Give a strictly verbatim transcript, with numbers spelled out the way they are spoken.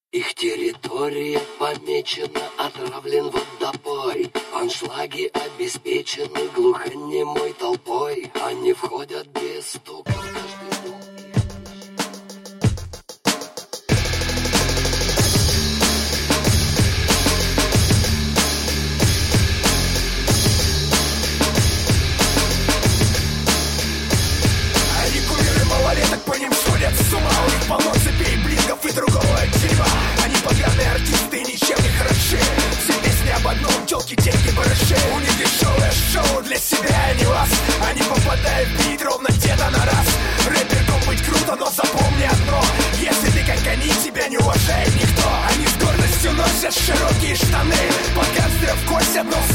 Их территория помечена, отравлен водопой. Аншлаги обеспечены глухонемой толпой. Они входят без стука в каждый дом. Они кумиры малолеток, по ним сходят с ума. У них полно цепей, блингов и другого дерьма. Они поганые артисты, ничем не хороши. Все песни об одном, тёлки, деньги, барыши. У них дешевое шоу для себя и не вас. Они попадают в бит ровно где-то на раз. Рэпером быть круто, но запомни одно: если ты как они, тебя не уважает никто. Они с гордостью носят широкие штаны, под гангстеров косят, но